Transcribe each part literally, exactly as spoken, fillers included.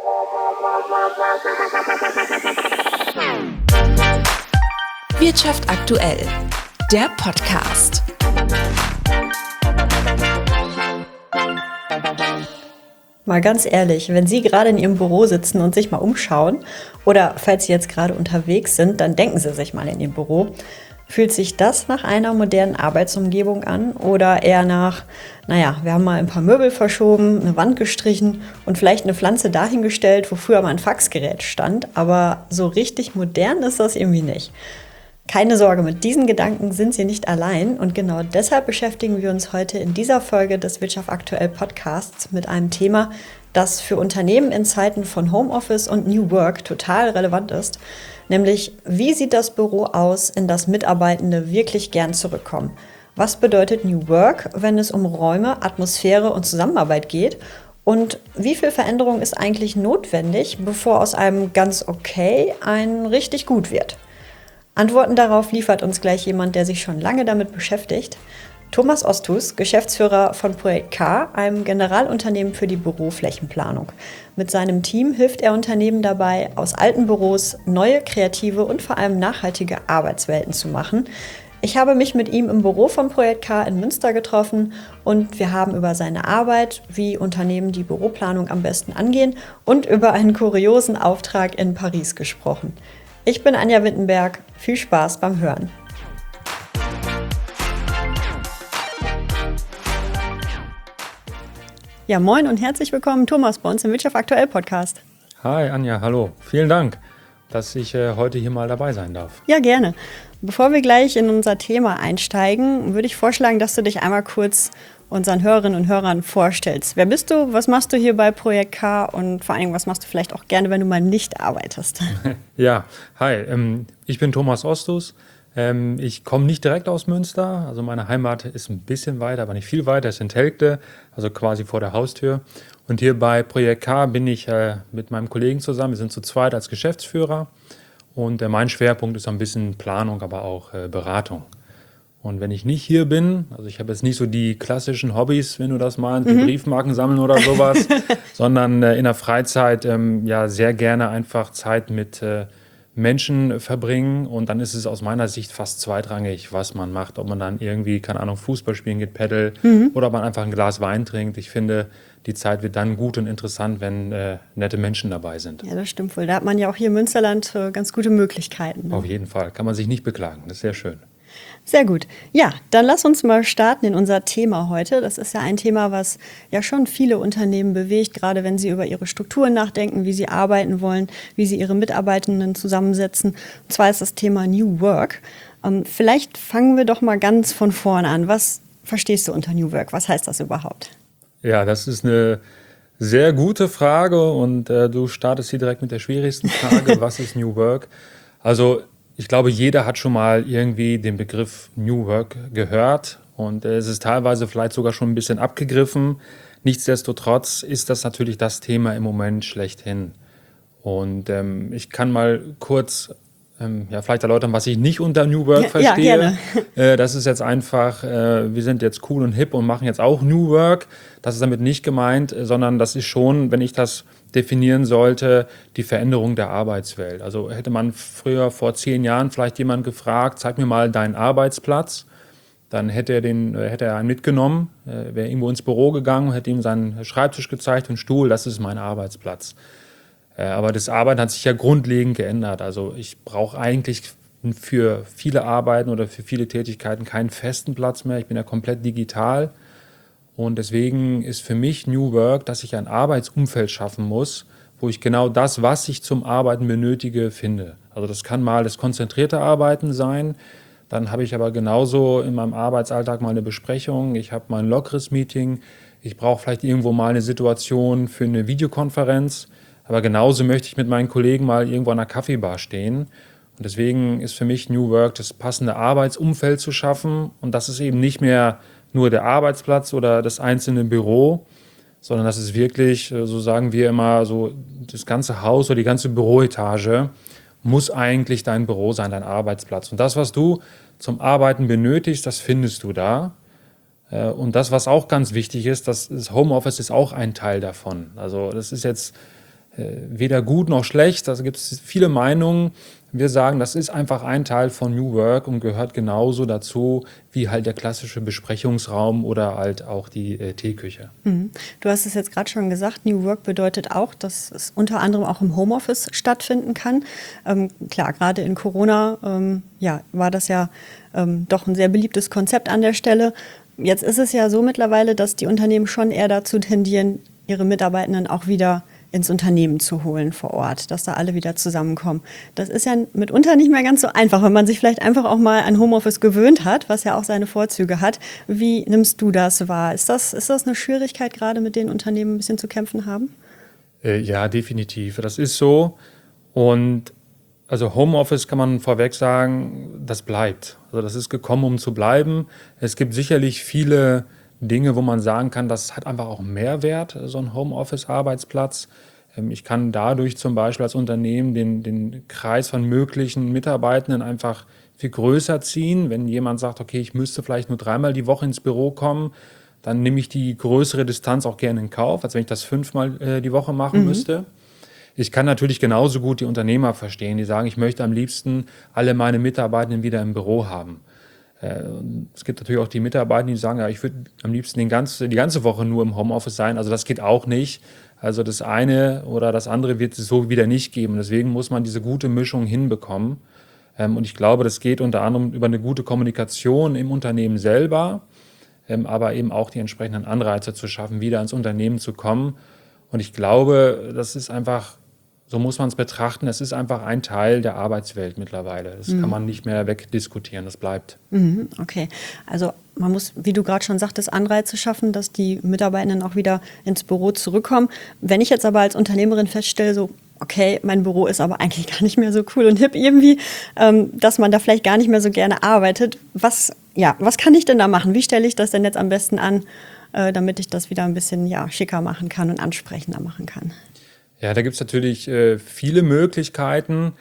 Wirtschaft aktuell, der Podcast. Mal ganz ehrlich, wenn Sie gerade in Ihrem Büro sitzen und sich mal umschauen oder falls Sie jetzt gerade unterwegs sind, dann denken Sie sich mal in Ihr Büro. Fühlt sich das nach einer modernen Arbeitsumgebung an oder eher nach, naja, wir haben mal ein paar Möbel verschoben, eine Wand gestrichen und vielleicht eine Pflanze dahingestellt, wo früher mal ein Faxgerät stand, aber so richtig modern ist das irgendwie nicht. Keine Sorge, mit diesen Gedanken sind Sie nicht allein und genau deshalb beschäftigen wir uns heute in dieser Folge des Wirtschaft aktuell Podcasts mit einem Thema, das für Unternehmen in Zeiten von Homeoffice und New Work total relevant ist, nämlich wie sieht das Büro aus, in das Mitarbeitende wirklich gern zurückkommen? Was bedeutet New Work, wenn es um Räume, Atmosphäre und Zusammenarbeit geht? Und wie viel Veränderung ist eigentlich notwendig, bevor aus einem ganz okay ein richtig gut wird? Antworten darauf liefert uns gleich jemand, der sich schon lange damit beschäftigt. Thomas Osthus, Geschäftsführer von Projekt K, einem Generalunternehmen für die Büroflächenplanung. Mit seinem Team hilft er Unternehmen dabei, aus alten Büros neue, kreative und vor allem nachhaltige Arbeitswelten zu machen. Ich habe mich mit ihm im Büro von Projekt K in Münster getroffen und wir haben über seine Arbeit, wie Unternehmen die Büroplanung am besten angehen und über einen kuriosen Auftrag in Paris gesprochen. Ich bin Anja Wittenberg. Viel Spaß beim Hören. Ja, moin und herzlich willkommen, Thomas, bei uns im Wirtschaft aktuell Podcast. Hi Anja, hallo. Vielen Dank, dass ich äh, heute hier mal dabei sein darf. Ja, gerne. Bevor wir gleich in unser Thema einsteigen, würde ich vorschlagen, dass du dich einmal kurz unseren Hörerinnen und Hörern vorstellst. Wer bist du, was machst du hier bei Projekt K und vor allem, was machst du vielleicht auch gerne, wenn du mal nicht arbeitest? Ja, hi, ähm, ich bin Thomas Osthus. Ähm, ich komme nicht direkt aus Münster, also meine Heimat ist ein bisschen weiter, aber nicht viel weiter, es ist in Telgte, also quasi vor der Haustür. Und hier bei Projekt K bin ich äh, mit meinem Kollegen zusammen, wir sind zu zweit als Geschäftsführer und äh, mein Schwerpunkt ist ein bisschen Planung, aber auch äh, Beratung. Und wenn ich nicht hier bin, also ich habe jetzt nicht so die klassischen Hobbys, wenn du das meinst, wie mhm. Briefmarken sammeln oder sowas, sondern äh, in der Freizeit ähm, ja sehr gerne einfach Zeit mit äh, Menschen verbringen. Und dann ist es aus meiner Sicht fast zweitrangig, was man macht. Ob man dann irgendwie, keine Ahnung, Fußball spielen geht, Paddel mhm. oder ob man einfach ein Glas Wein trinkt. Ich finde, die Zeit wird dann gut und interessant, wenn äh, nette Menschen dabei sind. Ja, das stimmt wohl. Da hat man ja auch hier im Münsterland äh, ganz gute Möglichkeiten. Ne? Auf jeden Fall. Kann man sich nicht beklagen. Das ist sehr schön. Sehr gut. Ja, dann lass uns mal starten in unser Thema heute. Das ist ja ein Thema, was ja schon viele Unternehmen bewegt, gerade wenn sie über ihre Strukturen nachdenken, wie sie arbeiten wollen, wie sie ihre Mitarbeitenden zusammensetzen. Und zwar ist das Thema New Work. Ähm, vielleicht fangen wir doch mal ganz von vorne an. Was verstehst du unter New Work? Was heißt das überhaupt? Ja, das ist eine sehr gute Frage und äh, du startest hier direkt mit der schwierigsten Frage. Was ist New Work? Also ich glaube, jeder hat schon mal irgendwie den Begriff New Work gehört und es ist teilweise vielleicht sogar schon ein bisschen abgegriffen. Nichtsdestotrotz ist das natürlich das Thema im Moment schlechthin. Und ähm, ich kann mal kurz ähm, ja, vielleicht erläutern, was ich nicht unter New Work verstehe. Ja, gerne. Äh, das ist jetzt einfach, äh, wir sind jetzt cool und hip und machen jetzt auch New Work. Das ist damit nicht gemeint, sondern das ist schon, wenn ich das definieren sollte, die Veränderung der Arbeitswelt. Also hätte man früher vor zehn Jahren vielleicht jemand gefragt, zeig mir mal deinen Arbeitsplatz, dann hätte er, den, hätte er einen mitgenommen, äh, wäre irgendwo ins Büro gegangen, hätte ihm seinen Schreibtisch gezeigt und Stuhl, das ist mein Arbeitsplatz. Äh, aber das Arbeiten hat sich ja grundlegend geändert. Also ich brauche eigentlich für viele Arbeiten oder für viele Tätigkeiten keinen festen Platz mehr. Ich bin ja komplett digital. Und deswegen ist für mich New Work, dass ich ein Arbeitsumfeld schaffen muss, wo ich genau das, was ich zum Arbeiten benötige, finde. Also das kann mal das konzentrierte Arbeiten sein. Dann habe ich aber genauso in meinem Arbeitsalltag mal eine Besprechung. Ich habe mal ein lockeres Meeting. Ich brauche vielleicht irgendwo mal eine Situation für eine Videokonferenz. Aber genauso möchte ich mit meinen Kollegen mal irgendwo an einer Kaffeebar stehen. Und deswegen ist für mich New Work das passende Arbeitsumfeld zu schaffen. Und das ist eben nicht mehr nur der Arbeitsplatz oder das einzelne Büro, sondern das ist wirklich, so sagen wir immer, so das ganze Haus oder die ganze Büroetage muss eigentlich dein Büro sein, dein Arbeitsplatz. Und das, was du zum Arbeiten benötigst, das findest du da. Und das, was auch ganz wichtig ist, das, das Homeoffice ist auch ein Teil davon. Also das ist jetzt weder gut noch schlecht. Da gibt es viele Meinungen. Wir sagen, das ist einfach ein Teil von New Work und gehört genauso dazu wie halt der klassische Besprechungsraum oder halt auch die äh, Teeküche. Mhm. Du hast es jetzt gerade schon gesagt, New Work bedeutet auch, dass es unter anderem auch im Homeoffice stattfinden kann. Ähm, klar, gerade in Corona ähm, ja, war das ja ähm, doch ein sehr beliebtes Konzept an der Stelle. Jetzt ist es ja so mittlerweile, dass die Unternehmen schon eher dazu tendieren, ihre Mitarbeitenden auch wieder ins Unternehmen zu holen vor Ort, dass da alle wieder zusammenkommen. Das ist ja mitunter nicht mehr ganz so einfach, wenn man sich vielleicht einfach auch mal an Homeoffice gewöhnt hat, was ja auch seine Vorzüge hat. Wie nimmst du das wahr? Ist das, ist das eine Schwierigkeit, gerade mit denen Unternehmen ein bisschen zu kämpfen haben? Äh, ja, definitiv. Das ist so. Und also Homeoffice kann man vorweg sagen, das bleibt. Also das ist gekommen, um zu bleiben. Es gibt sicherlich viele Dinge, wo man sagen kann, das hat einfach auch Mehrwert, so ein Homeoffice-Arbeitsplatz. Ich kann dadurch zum Beispiel als Unternehmen den, den Kreis von möglichen Mitarbeitenden einfach viel größer ziehen. Wenn jemand sagt, okay, ich müsste vielleicht nur dreimal die Woche ins Büro kommen, dann nehme ich die größere Distanz auch gerne in Kauf, als wenn ich das fünfmal äh, die Woche machen mhm. müsste. Ich kann natürlich genauso gut die Unternehmer verstehen, die sagen, ich möchte am liebsten alle meine Mitarbeitenden wieder im Büro haben. Es gibt natürlich auch die Mitarbeiter, die sagen, ja, ich würde am liebsten den ganze, die ganze Woche nur im Homeoffice sein. Also das geht auch nicht. Also das eine oder das andere wird es so wieder nicht geben. Deswegen muss man diese gute Mischung hinbekommen. Und ich glaube, das geht unter anderem über eine gute Kommunikation im Unternehmen selber, aber eben auch die entsprechenden Anreize zu schaffen, wieder ins Unternehmen zu kommen. Und ich glaube, das ist einfach, so muss man es betrachten, es ist einfach ein Teil der Arbeitswelt mittlerweile. Das mhm. kann man nicht mehr wegdiskutieren, das bleibt. Mhm, okay, also man muss, wie du gerade schon sagtest, Anreize schaffen, dass die Mitarbeitenden auch wieder ins Büro zurückkommen. Wenn ich jetzt aber als Unternehmerin feststelle, so okay, mein Büro ist aber eigentlich gar nicht mehr so cool und hip irgendwie, ähm, dass man da vielleicht gar nicht mehr so gerne arbeitet. Was, ja, was kann ich denn da machen? Wie stelle ich das denn jetzt am besten an, äh, damit ich das wieder ein bisschen ja, schicker machen kann und ansprechender machen kann? Ja, da gibt es natürlich äh, viele Möglichkeiten.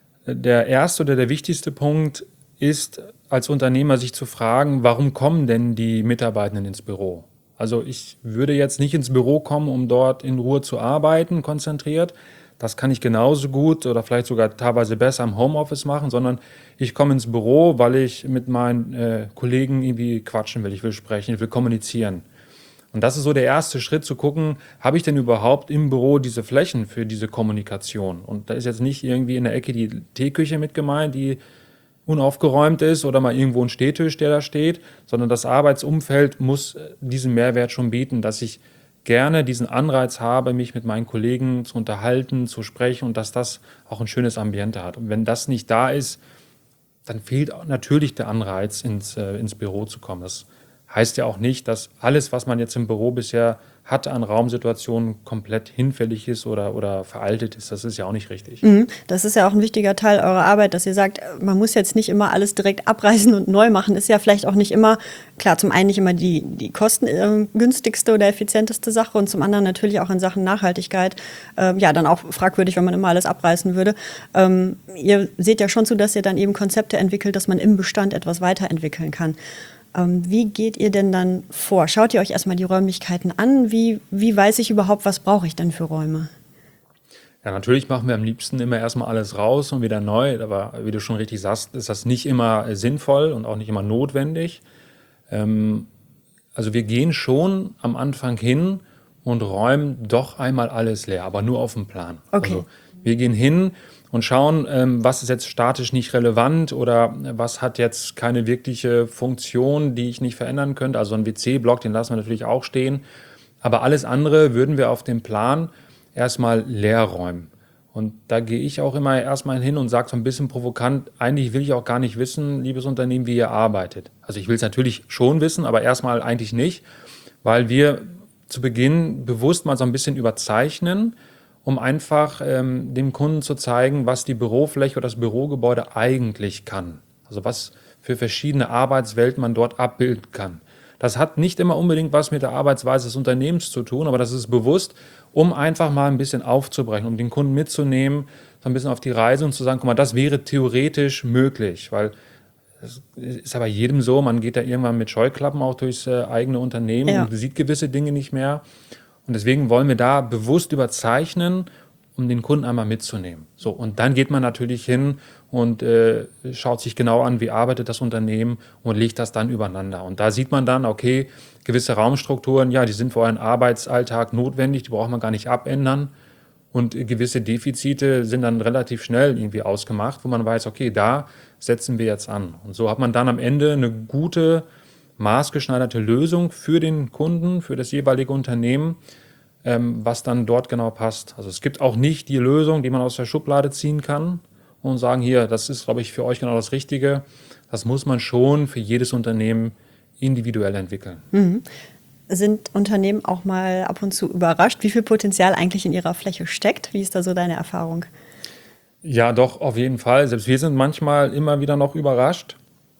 Der erste oder der wichtigste Punkt ist, als Unternehmer sich zu fragen, warum kommen denn die Mitarbeitenden ins Büro? Also ich würde jetzt nicht ins Büro kommen, um dort in Ruhe zu arbeiten, konzentriert. Das kann ich genauso gut oder vielleicht sogar teilweise besser im Homeoffice machen, sondern ich komme ins Büro, weil ich mit meinen äh, Kollegen irgendwie quatschen will, ich will sprechen, ich will kommunizieren. Und das ist so der erste Schritt, zu gucken, habe ich denn überhaupt im Büro diese Flächen für diese Kommunikation? Und da ist jetzt nicht irgendwie in der Ecke die Teeküche mit gemeint, die unaufgeräumt ist oder mal irgendwo ein Stehtisch, der da steht, sondern das Arbeitsumfeld muss diesen Mehrwert schon bieten, dass ich gerne diesen Anreiz habe, mich mit meinen Kollegen zu unterhalten, zu sprechen und dass das auch ein schönes Ambiente hat. Und wenn das nicht da ist, dann fehlt natürlich der Anreiz, ins, äh, ins Büro zu kommen. Das heißt ja auch nicht, dass alles, was man jetzt im Büro bisher hatte an Raumsituationen, komplett hinfällig ist oder, oder veraltet ist. Das ist ja auch nicht richtig. Mhm. Das ist ja auch ein wichtiger Teil eurer Arbeit, dass ihr sagt, man muss jetzt nicht immer alles direkt abreißen und neu machen. Ist ja vielleicht auch nicht immer, klar, zum einen nicht immer die, die kostengünstigste oder effizienteste Sache und zum anderen natürlich auch in Sachen Nachhaltigkeit. Ähm, ja, dann auch fragwürdig, wenn man immer alles abreißen würde. Ähm, ihr seht ja schon zu, dass ihr dann eben Konzepte entwickelt, dass man im Bestand etwas weiterentwickeln kann. Wie geht ihr denn dann vor? Schaut ihr euch erstmal die Räumlichkeiten an? Wie, wie weiß ich überhaupt, was brauche ich denn für Räume? Ja, natürlich machen wir am liebsten immer erstmal alles raus und wieder neu. Aber wie du schon richtig sagst, ist das nicht immer sinnvoll und auch nicht immer notwendig. Ähm, also wir gehen schon am Anfang hin und räumen doch einmal alles leer, aber nur auf dem Plan. Okay. Also wir gehen hin und schauen, ähm, was ist jetzt statisch nicht relevant oder was hat jetzt keine wirkliche Funktion, die ich nicht verändern könnte. Also ein W C-Block, den lassen wir natürlich auch stehen. Aber alles andere würden wir auf dem Plan erstmal leer räumen. Und da gehe ich auch immer erstmal hin und sage so ein bisschen provokant, eigentlich will ich auch gar nicht wissen, liebes Unternehmen, wie ihr arbeitet. Also ich will es natürlich schon wissen, aber erstmal eigentlich nicht, weil wir zu Beginn bewusst mal so ein bisschen überzeichnen, um einfach ähm, dem Kunden zu zeigen, was die Bürofläche oder das Bürogebäude eigentlich kann. Also was für verschiedene Arbeitswelten man dort abbilden kann. Das hat nicht immer unbedingt was mit der Arbeitsweise des Unternehmens zu tun, aber das ist bewusst, um einfach mal ein bisschen aufzubrechen, um den Kunden mitzunehmen, so ein bisschen auf die Reise und zu sagen, guck mal, das wäre theoretisch möglich, weil es ist ja bei jedem so, man geht da irgendwann mit Scheuklappen auch durchs äh, eigene Unternehmen, ja, und sieht gewisse Dinge nicht mehr. Und deswegen wollen wir da bewusst überzeichnen, um den Kunden einmal mitzunehmen. So, und dann geht man natürlich hin und äh, schaut sich genau an, wie arbeitet das Unternehmen und legt das dann übereinander. Und da sieht man dann, okay, gewisse Raumstrukturen, ja, die sind für euren Arbeitsalltag notwendig, die braucht man gar nicht abändern. Und gewisse Defizite sind dann relativ schnell irgendwie ausgemacht, wo man weiß, okay, da setzen wir jetzt an. Und so hat man dann am Ende eine gute, maßgeschneiderte Lösung für den Kunden, für das jeweilige Unternehmen, ähm, was dann dort genau passt. Also es gibt auch nicht die Lösung, die man aus der Schublade ziehen kann und sagen, hier, das ist, glaube ich, für euch genau das Richtige. Das muss man schon für jedes Unternehmen individuell entwickeln. Mhm. Sind Unternehmen auch mal ab und zu überrascht, wie viel Potenzial eigentlich in ihrer Fläche steckt? Wie ist da so deine Erfahrung? Ja, doch, auf jeden Fall. Selbst wir sind manchmal immer wieder noch überrascht,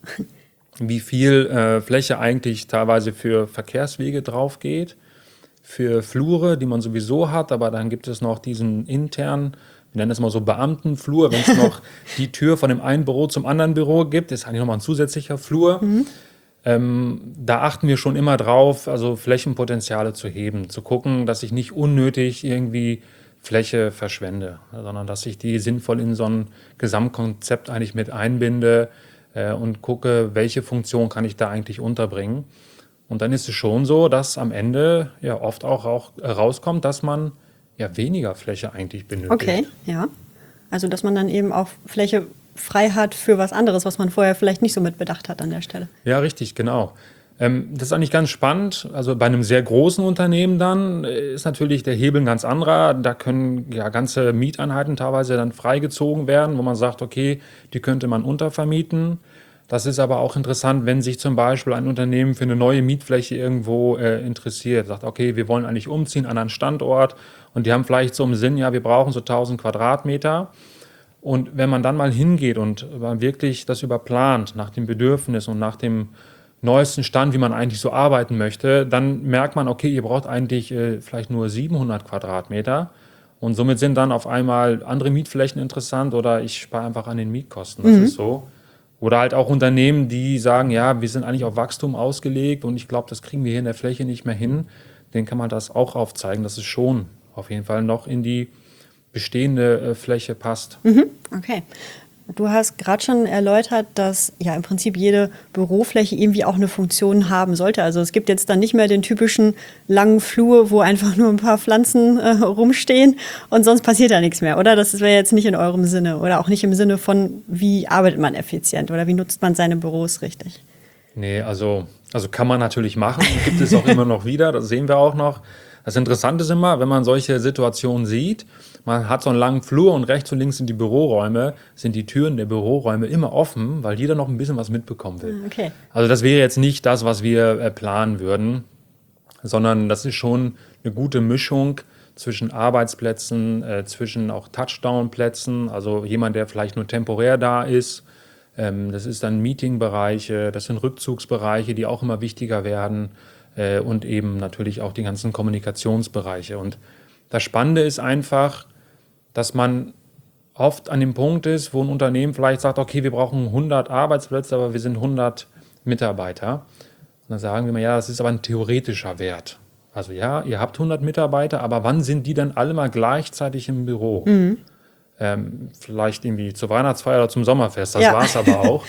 wie viel äh, Fläche eigentlich teilweise für Verkehrswege drauf geht, für Flure, die man sowieso hat, aber dann gibt es noch diesen internen, wir nennen das mal so Beamtenflur, wenn es noch die Tür von dem einen Büro zum anderen Büro gibt, ist eigentlich nochmal ein zusätzlicher Flur. Mhm. Ähm, da achten wir schon immer drauf, also Flächenpotenziale zu heben, zu gucken, dass ich nicht unnötig irgendwie Fläche verschwende, sondern dass ich die sinnvoll in so ein Gesamtkonzept eigentlich mit einbinde äh, und gucke, welche Funktion kann ich da eigentlich unterbringen. Und dann ist es schon so, dass am Ende ja oft auch, auch rauskommt, dass man ja weniger Fläche eigentlich benötigt. Okay, ja. Also dass man dann eben auch Fläche frei hat für was anderes, was man vorher vielleicht nicht so mit bedacht hat an der Stelle. Ja, richtig, genau. Ähm, das ist eigentlich ganz spannend. Also bei einem sehr großen Unternehmen dann ist natürlich der Hebel ein ganz anderer. Da können ja ganze Mieteinheiten teilweise dann freigezogen werden, wo man sagt, okay, die könnte man untervermieten. Das ist aber auch interessant, wenn sich zum Beispiel ein Unternehmen für eine neue Mietfläche irgendwo äh, interessiert. Sagt, okay, wir wollen eigentlich umziehen an einen Standort und die haben vielleicht so im Sinn, ja, wir brauchen so tausend Quadratmeter. Und wenn man dann mal hingeht und man wirklich das überplant nach dem Bedürfnis und nach dem neuesten Stand, wie man eigentlich so arbeiten möchte, dann merkt man, okay, ihr braucht eigentlich äh, vielleicht nur siebenhundert Quadratmeter und somit sind dann auf einmal andere Mietflächen interessant oder ich spare einfach an den Mietkosten. Das mhm. ist so. Oder halt auch Unternehmen, die sagen, ja, wir sind eigentlich auf Wachstum ausgelegt und ich glaube, das kriegen wir hier in der Fläche nicht mehr hin. Denen kann man das auch aufzeigen, dass es schon auf jeden Fall noch in die bestehende äh, Fläche passt. Mhm, okay. Du hast gerade schon erläutert, dass ja im Prinzip jede Bürofläche irgendwie auch eine Funktion haben sollte. Also es gibt jetzt dann nicht mehr den typischen langen Flur, wo einfach nur ein paar Pflanzen äh, rumstehen und sonst passiert da nichts mehr, oder? Das wäre jetzt nicht in eurem Sinne oder auch nicht im Sinne von, wie arbeitet man effizient oder wie nutzt man seine Büros richtig? Nee, also, also kann man natürlich machen, gibt es auch immer noch wieder, das sehen wir auch noch. Das Interessante ist immer, wenn man solche Situationen sieht, man hat so einen langen Flur und rechts und links sind die Büroräume, sind die Türen der Büroräume immer offen, weil jeder noch ein bisschen was mitbekommen will. Okay. Also das wäre jetzt nicht das, was wir äh, planen würden, sondern das ist schon eine gute Mischung zwischen Arbeitsplätzen, äh, zwischen auch Touchdown-Plätzen, also jemand, der vielleicht nur temporär da ist. Ähm, das ist dann Meetingbereiche, das sind Rückzugsbereiche, die auch immer wichtiger werden. Und eben natürlich auch die ganzen Kommunikationsbereiche. Und das Spannende ist einfach, dass man oft an dem Punkt ist, wo ein Unternehmen vielleicht sagt, okay, wir brauchen hundert Arbeitsplätze, aber wir sind hundert Mitarbeiter. Und dann sagen wir mal, ja, das ist aber ein theoretischer Wert. Also ja, ihr habt hundert Mitarbeiter, aber wann sind die dann alle mal gleichzeitig im Büro? Mhm. Ähm, vielleicht irgendwie zur Weihnachtsfeier oder zum Sommerfest, das ja. war es aber auch.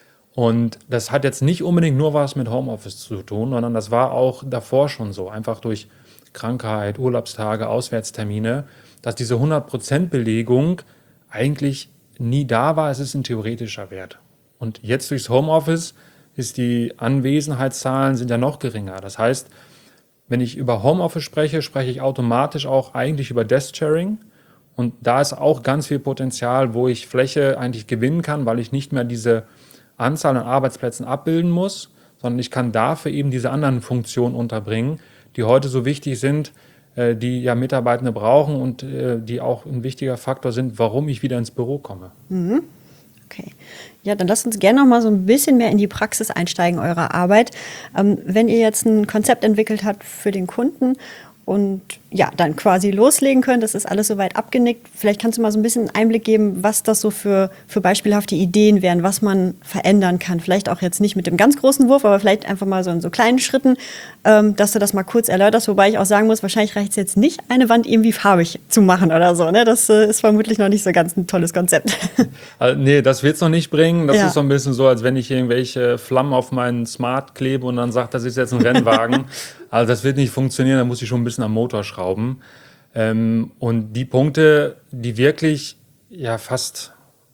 Und das hat jetzt nicht unbedingt nur was mit Homeoffice zu tun, sondern das war auch davor schon so, einfach durch Krankheit, Urlaubstage, Auswärtstermine, dass diese hundert Prozent Belegung eigentlich nie da war. Es ist ein theoretischer Wert. Und jetzt durchs Homeoffice ist die Anwesenheitszahlen sind ja noch geringer. Das heißt, wenn ich über Homeoffice spreche, spreche ich automatisch auch eigentlich über Desk-Sharing. Und da ist auch ganz viel Potenzial, wo ich Fläche eigentlich gewinnen kann, weil ich nicht mehr diese Anzahl an Arbeitsplätzen abbilden muss, sondern ich kann dafür eben diese anderen Funktionen unterbringen, die heute so wichtig sind, äh, die ja Mitarbeitende brauchen und äh, die auch ein wichtiger Faktor sind, warum ich wieder ins Büro komme. Mhm. Okay. Ja, dann lasst uns gerne noch mal so ein bisschen mehr in die Praxis einsteigen eurer Arbeit. Ähm, wenn ihr jetzt ein Konzept entwickelt habt für den Kunden und ja, dann quasi loslegen könnt. Das ist alles soweit abgenickt. Vielleicht kannst du mal so ein bisschen Einblick geben, was das so für, für beispielhafte Ideen wären, was man verändern kann. Vielleicht auch jetzt nicht mit dem ganz großen Wurf, aber vielleicht einfach mal so in so kleinen Schritten, ähm, dass du das mal kurz erläuterst. Wobei ich auch sagen muss, wahrscheinlich reicht es jetzt nicht, eine Wand irgendwie farbig zu machen oder so. Ne? Das äh, ist vermutlich noch nicht so ganz ein tolles Konzept. Also, nee, das wird es noch nicht bringen. Das ja. ist so ein bisschen so, als wenn ich irgendwelche Flammen auf meinen Smart klebe und dann sage, das ist jetzt ein Rennwagen. Also das wird nicht funktionieren, da muss ich schon ein bisschen am Motor schrauben. Ähm, und die Punkte, die wirklich ja fast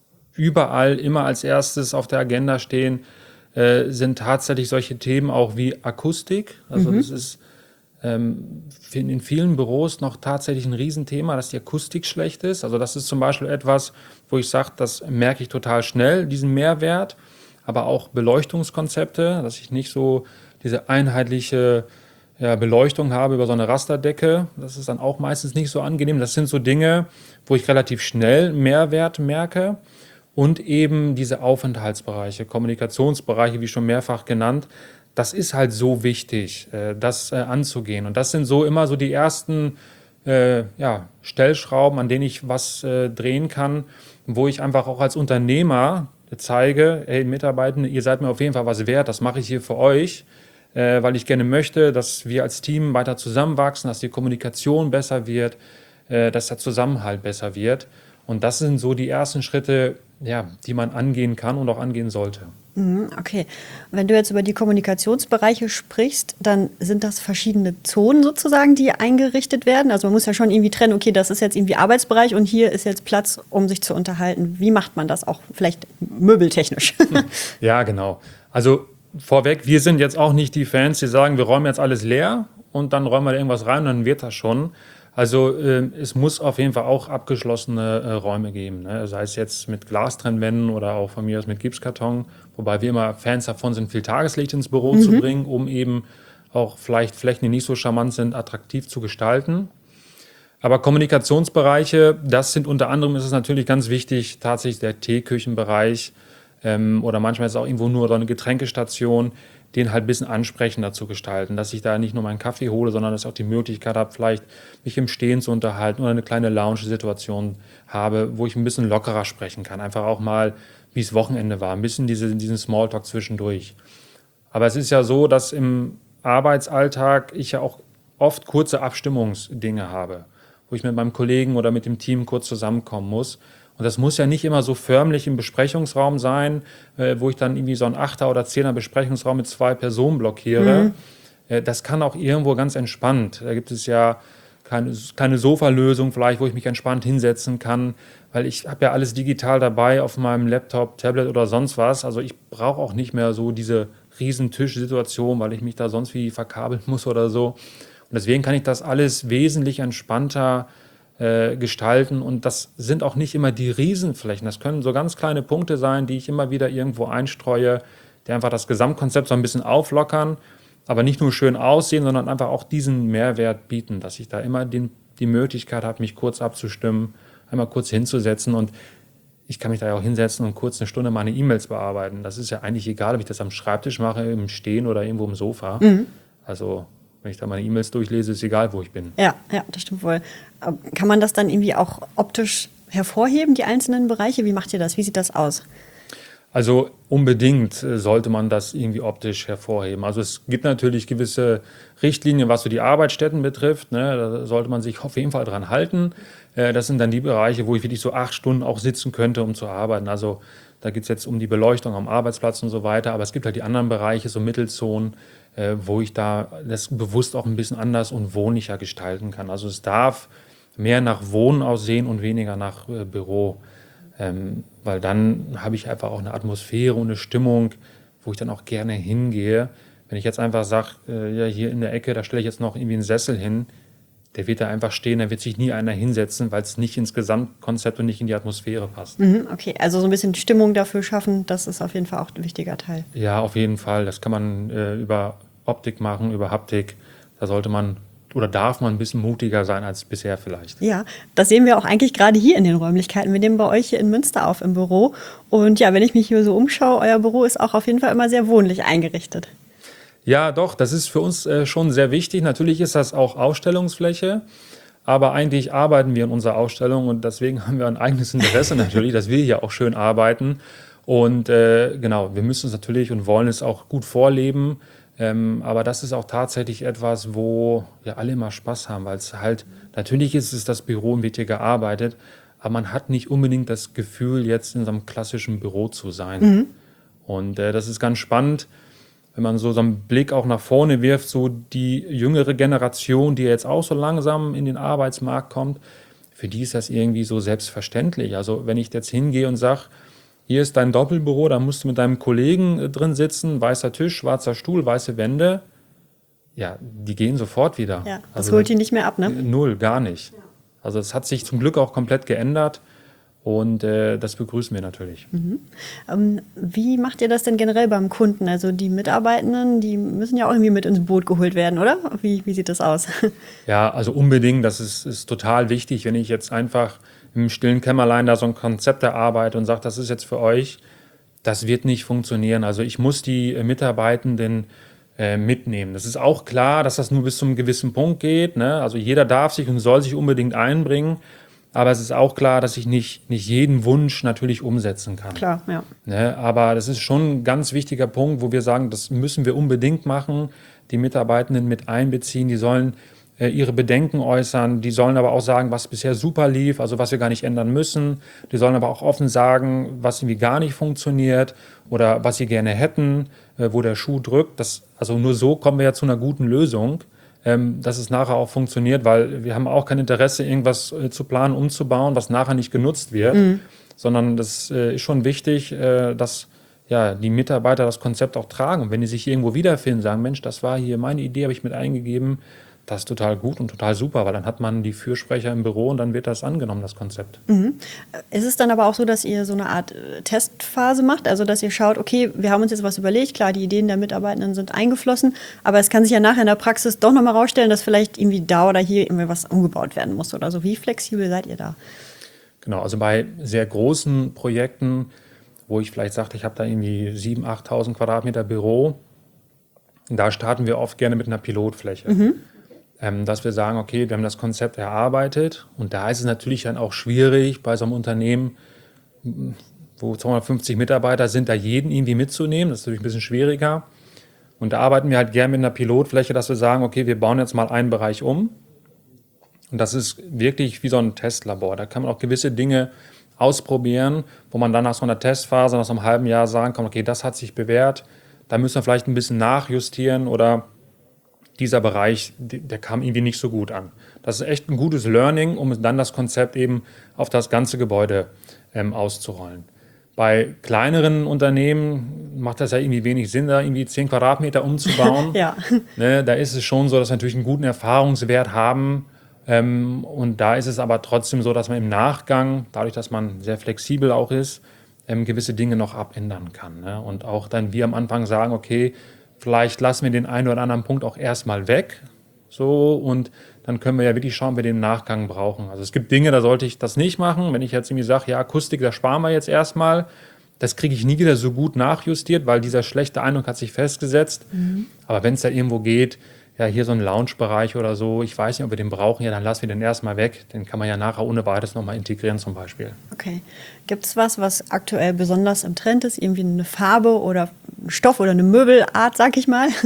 überall immer als erstes auf der Agenda stehen, äh, sind tatsächlich solche Themen auch wie Akustik. Also mhm. das ist ähm, in vielen Büros noch tatsächlich ein Riesenthema, dass die Akustik schlecht ist. Also das ist zum Beispiel etwas, wo ich sage, das merke ich total schnell, diesen Mehrwert. Aber auch Beleuchtungskonzepte, dass ich nicht so diese einheitliche ja, Beleuchtung habe über so eine Rasterdecke. Das ist dann auch meistens nicht so angenehm. Das sind so Dinge, wo ich relativ schnell Mehrwert merke. Und eben diese Aufenthaltsbereiche, Kommunikationsbereiche, wie schon mehrfach genannt. Das ist halt so wichtig, das anzugehen. Und das sind so immer so die ersten äh, ja, Stellschrauben, an denen ich was äh, drehen kann, wo ich einfach auch als Unternehmer zeige, hey Mitarbeitende, ihr seid mir auf jeden Fall was wert, das mache ich hier für euch. Äh, weil ich gerne möchte, dass wir als Team weiter zusammenwachsen, dass die Kommunikation besser wird, äh, dass der Zusammenhalt besser wird. Und das sind so die ersten Schritte, ja, die man angehen kann und auch angehen sollte. Okay. Wenn du jetzt über die Kommunikationsbereiche sprichst, dann sind das verschiedene Zonen sozusagen, die eingerichtet werden. Also man muss ja schon irgendwie trennen, okay, das ist jetzt irgendwie Arbeitsbereich und hier ist jetzt Platz, um sich zu unterhalten. Wie macht man das auch vielleicht möbeltechnisch? Ja, genau. Also vorweg, wir sind jetzt auch nicht die Fans, die sagen, wir räumen jetzt alles leer und dann räumen wir da irgendwas rein und dann wird das schon. Also äh, es muss auf jeden Fall auch abgeschlossene äh, Räume geben, ne? Sei es jetzt mit Glastrennwänden oder auch von mir aus mit Gipskarton. Wobei wir immer Fans davon sind, viel Tageslicht ins Büro mhm. zu bringen, um eben auch vielleicht Flächen, die nicht so charmant sind, attraktiv zu gestalten. Aber Kommunikationsbereiche, das sind unter anderem, ist es natürlich ganz wichtig, tatsächlich der Teeküchenbereich ähm, oder manchmal ist es auch irgendwo nur so eine Getränkestation, den halt ein bisschen ansprechender zu gestalten, dass ich da nicht nur meinen Kaffee hole, sondern dass ich auch die Möglichkeit habe, vielleicht mich im Stehen zu unterhalten oder eine kleine Lounge-Situation habe, wo ich ein bisschen lockerer sprechen kann. Einfach auch mal, wie es Wochenende war, ein bisschen diese, diesen Smalltalk zwischendurch. Aber es ist ja so, dass im Arbeitsalltag ich ja auch oft kurze Abstimmungsdinge habe, wo ich mit meinem Kollegen oder mit dem Team kurz zusammenkommen muss. Und das muss ja nicht immer so förmlich im Besprechungsraum sein, äh, wo ich dann irgendwie so einen Achter- oder Zehner Besprechungsraum mit zwei Personen blockiere. Mhm. Äh, das kann auch irgendwo ganz entspannt. Da gibt es ja keine, keine Sofalösung vielleicht, wo ich mich entspannt hinsetzen kann, weil ich habe ja alles digital dabei auf meinem Laptop, Tablet oder sonst was. Also ich brauche auch nicht mehr so diese Riesentisch-Situation, weil ich mich da sonst wie verkabeln muss oder so. Und deswegen kann ich das alles wesentlich entspannter Äh, gestalten und das sind auch nicht immer die Riesenflächen. Das können so ganz kleine Punkte sein, die ich immer wieder irgendwo einstreue, die einfach das Gesamtkonzept so ein bisschen auflockern, aber nicht nur schön aussehen, sondern einfach auch diesen Mehrwert bieten, dass ich da immer den, die Möglichkeit habe, mich kurz abzustimmen, einmal kurz hinzusetzen und ich kann mich da ja auch hinsetzen und kurz eine Stunde meine E-Mails bearbeiten. Das ist ja eigentlich egal, ob ich das am Schreibtisch mache, im Stehen oder irgendwo im Sofa. Mhm. Also wenn ich da meine E-Mails durchlese, ist egal, wo ich bin. Ja, ja, das stimmt wohl. Kann man das dann irgendwie auch optisch hervorheben, die einzelnen Bereiche? Wie macht ihr das? Wie sieht das aus? Also unbedingt sollte man das irgendwie optisch hervorheben. Also es gibt natürlich gewisse Richtlinien, was so die Arbeitsstätten betrifft, ne? Da sollte man sich auf jeden Fall dran halten. Das sind dann die Bereiche, wo ich wirklich so acht Stunden auch sitzen könnte, um zu arbeiten. Also da geht es jetzt um die Beleuchtung am Arbeitsplatz und so weiter. Aber es gibt halt die anderen Bereiche, so Mittelzonen, wo ich da das bewusst auch ein bisschen anders und wohnlicher gestalten kann. Also es darf mehr nach Wohnen aussehen und weniger nach äh, Büro. Ähm, weil dann habe ich einfach auch eine Atmosphäre und eine Stimmung, wo ich dann auch gerne hingehe. Wenn ich jetzt einfach sage, äh, ja, hier in der Ecke, da stelle ich jetzt noch irgendwie einen Sessel hin, der wird da einfach stehen, da wird sich nie einer hinsetzen, weil es nicht ins Gesamtkonzept und nicht in die Atmosphäre passt. Mhm, okay, also so ein bisschen Stimmung dafür schaffen, das ist auf jeden Fall auch ein wichtiger Teil. Ja, auf jeden Fall. Das kann man äh, über Optik machen, über Haptik. Da sollte man oder darf man ein bisschen mutiger sein als bisher vielleicht. Ja, das sehen wir auch eigentlich gerade hier in den Räumlichkeiten. Wir nehmen bei euch hier in Münster auf im Büro. Und ja, wenn ich mich hier so umschaue, euer Büro ist auch auf jeden Fall immer sehr wohnlich eingerichtet. Ja, doch, das ist für uns äh, schon sehr wichtig. Natürlich ist das auch Ausstellungsfläche, aber eigentlich arbeiten wir in unserer Ausstellung und deswegen haben wir ein eigenes Interesse natürlich, dass wir hier auch schön arbeiten. Und äh, genau, wir müssen es natürlich und wollen es auch gut vorleben. Ähm, aber das ist auch tatsächlich etwas, wo ja alle immer Spaß haben, weil es halt, natürlich ist es das Büro und wird hier gearbeitet, aber man hat nicht unbedingt das Gefühl, jetzt in so einem klassischen Büro zu sein. Mhm. Und äh, das ist ganz spannend, wenn man so, so einen Blick auch nach vorne wirft, so die jüngere Generation, die jetzt auch so langsam in den Arbeitsmarkt kommt, für die ist das irgendwie so selbstverständlich. Also wenn ich jetzt hingehe und sage, hier ist dein Doppelbüro, da musst du mit deinem Kollegen drin sitzen, weißer Tisch, schwarzer Stuhl, weiße Wände, ja, die gehen sofort wieder. Ja, das also, holt die nicht mehr ab, ne? Null, gar nicht. Also es hat sich zum Glück auch komplett geändert. Und äh, das begrüßen wir natürlich. Mhm. Ähm, wie macht ihr das denn generell beim Kunden? Also die Mitarbeitenden, die müssen ja auch irgendwie mit ins Boot geholt werden, oder? Wie, wie sieht das aus? Ja, also unbedingt. Das ist, ist total wichtig, wenn ich jetzt einfach im stillen Kämmerlein da so ein Konzept erarbeite und sage, das ist jetzt für euch, das wird nicht funktionieren. Also ich muss die äh, Mitarbeitenden äh, mitnehmen. Das ist auch klar, dass das nur bis zu einem gewissen Punkt geht, ne? Also jeder darf sich und soll sich unbedingt einbringen. Aber es ist auch klar, dass ich nicht, nicht jeden Wunsch natürlich umsetzen kann. Klar, ja. Ne, aber das ist schon ein ganz wichtiger Punkt, wo wir sagen, das müssen wir unbedingt machen, die Mitarbeitenden mit einbeziehen. Die sollen äh, ihre Bedenken äußern. Die sollen aber auch sagen, was bisher super lief, also was wir gar nicht ändern müssen. Die sollen aber auch offen sagen, was irgendwie gar nicht funktioniert oder was sie gerne hätten, äh, wo der Schuh drückt. Das, also nur so kommen wir ja zu einer guten Lösung. Dass es nachher auch funktioniert, weil wir haben auch kein Interesse, irgendwas äh, zu planen, umzubauen, was nachher nicht genutzt wird, mhm. sondern das äh, ist schon wichtig, äh, dass ja, die Mitarbeiter das Konzept auch tragen. Und wenn die sich irgendwo wiederfinden, sagen, Mensch, das war hier meine Idee, habe ich mit eingegeben, das ist total gut und total super, weil dann hat man die Fürsprecher im Büro und dann wird das angenommen, das Konzept. Mhm. Ist es dann aber auch so, dass ihr so eine Art Testphase macht, also dass ihr schaut, okay, wir haben uns jetzt was überlegt, klar, die Ideen der Mitarbeitenden sind eingeflossen, aber es kann sich ja nachher in der Praxis doch nochmal rausstellen, dass vielleicht irgendwie da oder hier irgendwie was umgebaut werden muss oder so. Wie flexibel seid ihr da? Genau, also bei sehr großen Projekten, wo ich vielleicht sagte, ich habe da irgendwie siebentausend, achttausend Quadratmeter Büro, da starten wir oft gerne mit einer Pilotfläche. Mhm. Ähm, dass wir sagen, okay, wir haben das Konzept erarbeitet und da ist es natürlich dann auch schwierig, bei so einem Unternehmen, wo zweihundertfünfzig Mitarbeiter sind, da jeden irgendwie mitzunehmen. Das ist natürlich ein bisschen schwieriger. Und da arbeiten wir halt gerne mit einer Pilotfläche, dass wir sagen, okay, wir bauen jetzt mal einen Bereich um. Und das ist wirklich wie so ein Testlabor. Da kann man auch gewisse Dinge ausprobieren, wo man dann nach so einer Testphase, nach so einem halben Jahr sagen kann, okay, das hat sich bewährt, da müssen wir vielleicht ein bisschen nachjustieren oder dieser Bereich, der kam irgendwie nicht so gut an. Das ist echt ein gutes Learning, um dann das Konzept eben auf das ganze Gebäude ähm, auszurollen. Bei kleineren Unternehmen macht das ja irgendwie wenig Sinn, da irgendwie zehn Quadratmeter umzubauen. Ja. Ne, da ist es schon so, dass wir natürlich einen guten Erfahrungswert haben. Ähm, und da ist es aber trotzdem so, dass man im Nachgang, dadurch, dass man sehr flexibel auch ist, ähm, gewisse Dinge noch abändern kann. Ne? Und auch dann wir am Anfang sagen, okay, vielleicht lassen wir den einen oder anderen Punkt auch erstmal weg. So, und dann können wir ja wirklich schauen, ob wir den Nachgang brauchen. Also es gibt Dinge, da sollte ich das nicht machen. Wenn ich jetzt irgendwie sage, ja, Akustik, da sparen wir jetzt erstmal, das kriege ich nie wieder so gut nachjustiert, weil dieser schlechte Eindruck hat sich festgesetzt. Mhm. Aber wenn es da irgendwo geht, ja, hier so ein Lounge-Bereich oder so, ich weiß nicht, ob wir den brauchen, ja, dann lassen wir den erstmal weg. Den kann man ja nachher ohne weiteres nochmal integrieren zum Beispiel. Okay. Gibt es was, was aktuell besonders im Trend ist? Irgendwie eine Farbe oder ein Stoff oder eine Möbelart, sag ich mal?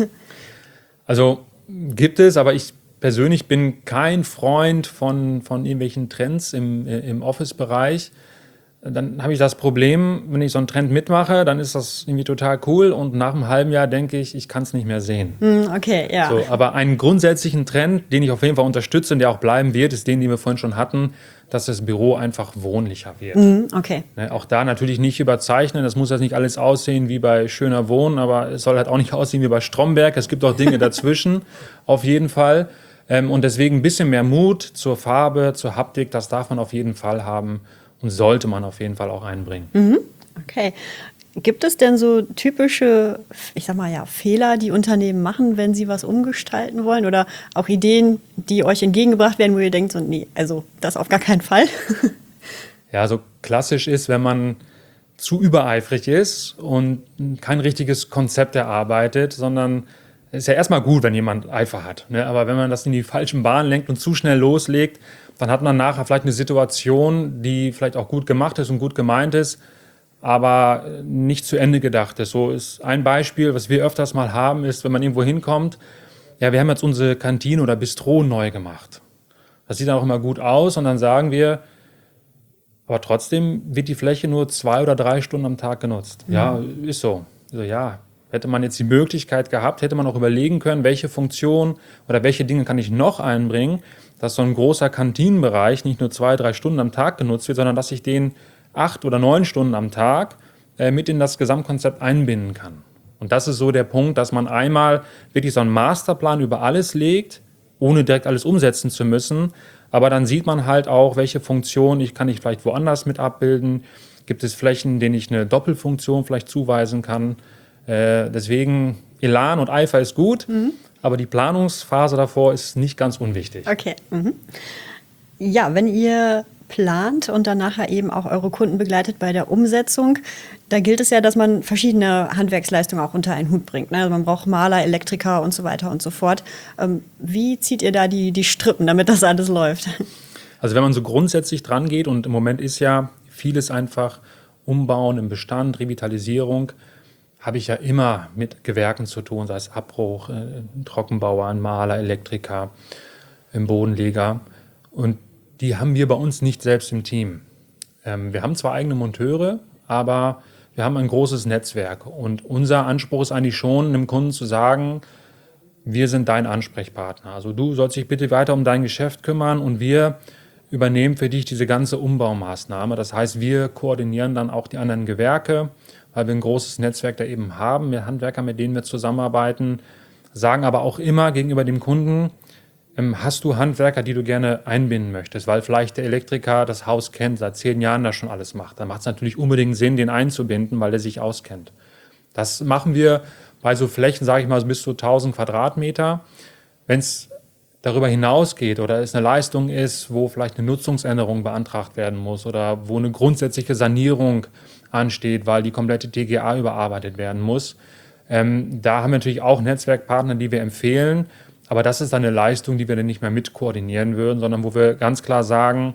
Also gibt es, aber ich persönlich bin kein Freund von, von irgendwelchen Trends im, im Office-Bereich. Dann habe ich das Problem, wenn ich so einen Trend mitmache, dann ist das irgendwie total cool und nach einem halben Jahr denke ich, ich kann es nicht mehr sehen. Okay, ja. So, aber einen grundsätzlichen Trend, den ich auf jeden Fall unterstütze und der auch bleiben wird, ist den, den wir vorhin schon hatten, dass das Büro einfach wohnlicher wird. Okay. Ne, auch da natürlich nicht überzeichnen, das muss jetzt nicht alles aussehen wie bei Schöner Wohnen, aber es soll halt auch nicht aussehen wie bei Stromberg, es gibt auch Dinge dazwischen, auf jeden Fall. Und deswegen ein bisschen mehr Mut zur Farbe, zur Haptik, das darf man auf jeden Fall haben. Und sollte man auf jeden Fall auch einbringen. Mhm. Okay. Gibt es denn so typische, ich sag mal ja, Fehler, die Unternehmen machen, wenn sie was umgestalten wollen? Oder auch Ideen, die euch entgegengebracht werden, wo ihr denkt, so, nee, also das auf gar keinen Fall? Ja, so klassisch ist, wenn man zu übereifrig ist und kein richtiges Konzept erarbeitet, sondern ist ja erstmal gut, wenn jemand Eifer hat. Ne? Aber wenn man das in die falschen Bahnen lenkt und zu schnell loslegt, dann hat man nachher vielleicht eine Situation, die vielleicht auch gut gemacht ist und gut gemeint ist, aber nicht zu Ende gedacht ist. So ist ein Beispiel, was wir öfters mal haben, ist, wenn man irgendwo hinkommt, ja, wir haben jetzt unsere Kantine oder Bistro neu gemacht. Das sieht dann auch immer gut aus und dann sagen wir, aber trotzdem wird die Fläche nur zwei oder drei Stunden am Tag genutzt. Mhm. Ja, ist so. Also, ja, hätte man jetzt die Möglichkeit gehabt, hätte man auch überlegen können, welche Funktion oder welche Dinge kann ich noch einbringen, dass so ein großer Kantinenbereich nicht nur zwei, drei Stunden am Tag genutzt wird, sondern dass ich den acht oder neun Stunden am Tag äh, mit in das Gesamtkonzept einbinden kann. Und das ist so der Punkt, dass man einmal wirklich so einen Masterplan über alles legt, ohne direkt alles umsetzen zu müssen. Aber dann sieht man halt auch, welche Funktion ich kann ich vielleicht woanders mit abbilden. Gibt es Flächen, denen ich eine Doppelfunktion vielleicht zuweisen kann. Äh, deswegen Elan und Eifer ist gut, mhm. aber die Planungsphase davor ist nicht ganz unwichtig. Okay. Mhm. Ja, wenn ihr plant und dann nachher eben auch eure Kunden begleitet bei der Umsetzung, da gilt es ja, dass man verschiedene Handwerksleistungen auch unter einen Hut bringt. Also man braucht Maler, Elektriker und so weiter und so fort. Wie zieht ihr da die, die Strippen, damit das alles läuft? Also wenn man so grundsätzlich dran geht, und im Moment ist ja vieles einfach Umbauen im Bestand, Revitalisierung, habe ich ja immer mit Gewerken zu tun, sei es Abbruch, Trockenbauer, ein Maler, Elektriker, ein Bodenleger. Und die haben wir bei uns nicht selbst im Team. Ähm, wir haben zwar eigene Monteure, aber wir haben ein großes Netzwerk. Und unser Anspruch ist eigentlich schon, einem Kunden zu sagen, wir sind dein Ansprechpartner. Also du sollst dich bitte weiter um dein Geschäft kümmern und wir übernehmen für dich diese ganze Umbaumaßnahme. Das heißt, wir koordinieren dann auch die anderen Gewerke, weil wir ein großes Netzwerk da eben haben. Wir Handwerker, mit denen wir zusammenarbeiten, sagen aber auch immer gegenüber dem Kunden, hast du Handwerker, die du gerne einbinden möchtest, weil vielleicht der Elektriker das Haus kennt, seit zehn Jahren da schon alles macht. Dann macht es natürlich unbedingt Sinn, den einzubinden, weil der sich auskennt. Das machen wir bei so Flächen, sage ich mal, bis zu tausend Quadratmeter. Wenn es darüber hinausgeht oder es eine Leistung ist, wo vielleicht eine Nutzungsänderung beantragt werden muss oder wo eine grundsätzliche Sanierung ansteht, weil die komplette T G A überarbeitet werden muss, ähm, da haben wir natürlich auch Netzwerkpartner, die wir empfehlen. Aber das ist dann eine Leistung, die wir dann nicht mehr mit koordinieren würden, sondern wo wir ganz klar sagen,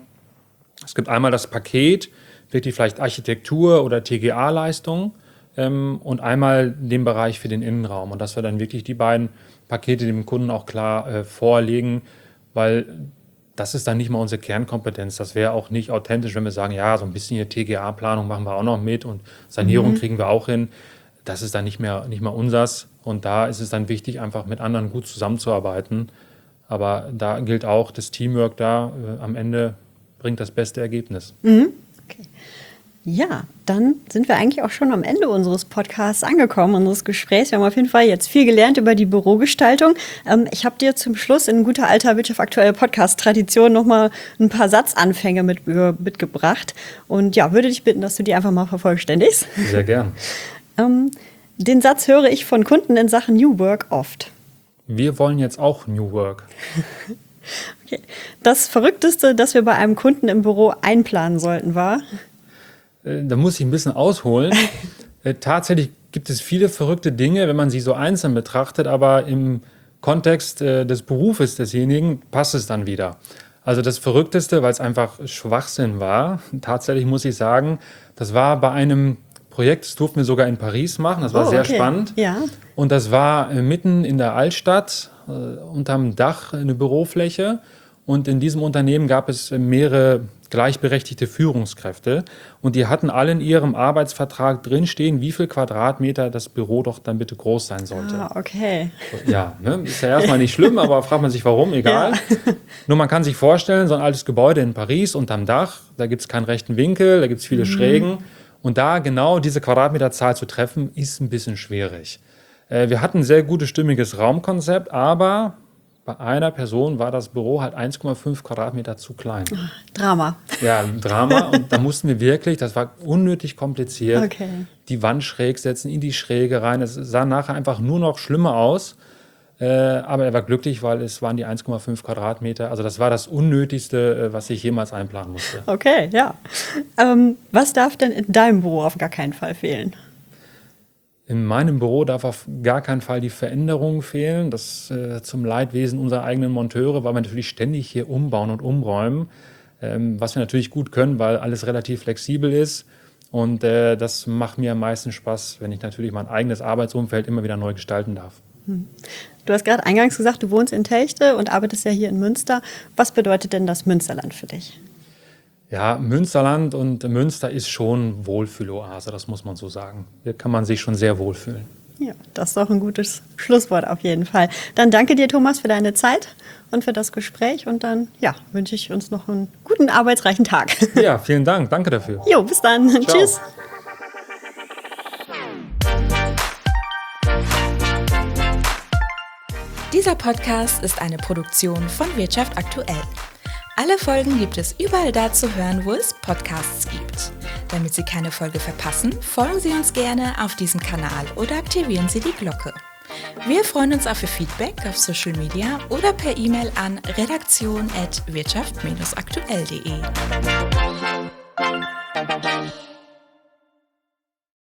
es gibt einmal das Paket, wirklich vielleicht Architektur oder T G A-Leistung ähm, und einmal den Bereich für den Innenraum. Und dass wir dann wirklich die beiden Pakete dem Kunden auch klar äh, vorlegen, weil das ist dann nicht mal unsere Kernkompetenz. Das wäre auch nicht authentisch, wenn wir sagen, ja, so ein bisschen hier T G A-Planung machen wir auch noch mit und Sanierung mhm. kriegen wir auch hin. Das ist dann nicht mehr, nicht mehr unsers. Und da ist es dann wichtig, einfach mit anderen gut zusammenzuarbeiten. Aber da gilt auch, das Teamwork da äh, am Ende bringt das beste Ergebnis. Mhm. Okay. Ja, dann sind wir eigentlich auch schon am Ende unseres Podcasts angekommen, unseres Gesprächs. Wir haben auf jeden Fall jetzt viel gelernt über die Bürogestaltung. Ähm, ich habe dir zum Schluss in guter alter Wirtschaft aktuell Podcast-Tradition nochmal ein paar Satzanfänge mit, mitgebracht. Und ja, würde dich bitten, dass du die einfach mal vervollständigst. Sehr gern. ähm, Den Satz höre ich von Kunden in Sachen New Work oft. Wir wollen jetzt auch New Work. Okay. Das Verrückteste, das wir bei einem Kunden im Büro einplanen sollten, war? Da muss ich ein bisschen ausholen. Tatsächlich gibt es viele verrückte Dinge, wenn man sie so einzeln betrachtet, aber im Kontext des Berufes desjenigen passt es dann wieder. Also das Verrückteste, weil es einfach Schwachsinn war, tatsächlich muss ich sagen, das war bei einem Projekt, das durften wir sogar in Paris machen, das war oh, sehr okay. spannend. Ja. Und das war mitten in der Altstadt, äh, unterm Dach eine Bürofläche. Und in diesem Unternehmen gab es mehrere gleichberechtigte Führungskräfte. Und die hatten alle in ihrem Arbeitsvertrag drinstehen, wie viel Quadratmeter das Büro doch dann bitte groß sein sollte. Ah, okay. Ja, ne? Ist ja erstmal nicht schlimm, aber fragt man sich warum, egal. Ja. Nur man kann sich vorstellen, so ein altes Gebäude in Paris unterm Dach, da gibt es keinen rechten Winkel, da gibt es viele mhm. Schrägen. Und da genau diese Quadratmeterzahl zu treffen, ist ein bisschen schwierig. Äh, wir hatten ein sehr gutes, stimmiges Raumkonzept, aber bei einer Person war das Büro halt eins Komma fünf Quadratmeter zu klein. Drama. Ja, Drama. Und da mussten wir wirklich, das war unnötig kompliziert, okay. die Wand schräg setzen, in die Schräge rein. Es sah nachher einfach nur noch schlimmer aus. Äh, aber er war glücklich, weil es waren die eins Komma fünf Quadratmeter. Also das war das Unnötigste, was ich jemals einplanen musste. Okay, ja. Ähm, was darf denn in deinem Büro auf gar keinen Fall fehlen? In meinem Büro darf auf gar keinen Fall die Veränderung fehlen. Das äh, zum Leidwesen unserer eigenen Monteure, weil wir natürlich ständig hier umbauen und umräumen. Ähm, was wir natürlich gut können, weil alles relativ flexibel ist. Und äh, das macht mir am meisten Spaß, wenn ich natürlich mein eigenes Arbeitsumfeld immer wieder neu gestalten darf. Du hast gerade eingangs gesagt, du wohnst in Telchte und arbeitest ja hier in Münster. Was bedeutet denn das Münsterland für dich? Ja, Münsterland und Münster ist schon Wohlfühloase, das muss man so sagen. Hier kann man sich schon sehr wohlfühlen. Ja, das ist doch ein gutes Schlusswort auf jeden Fall. Dann danke dir, Thomas, für deine Zeit und für das Gespräch. Und dann ja, wünsche ich uns noch einen guten, arbeitsreichen Tag. Ja, vielen Dank. Danke dafür. Jo, bis dann. Ciao. Tschüss. Dieser Podcast ist eine Produktion von Wirtschaft aktuell. Alle Folgen gibt es überall da zu hören, wo es Podcasts gibt. Damit Sie keine Folge verpassen, folgen Sie uns gerne auf diesem Kanal oder aktivieren Sie die Glocke. Wir freuen uns auf Ihr Feedback auf Social Media oder per E-Mail an redaktion at wirtschaft aktuell punkt de.